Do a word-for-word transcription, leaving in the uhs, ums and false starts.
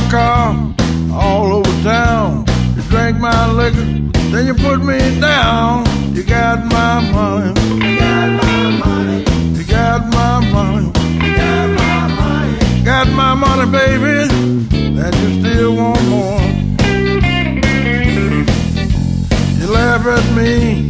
car all over town. You drank my liquor, then you put me down. You got my money, you got my money, you got my money, you got my money, got my money, baby, and you still want more. You laugh at me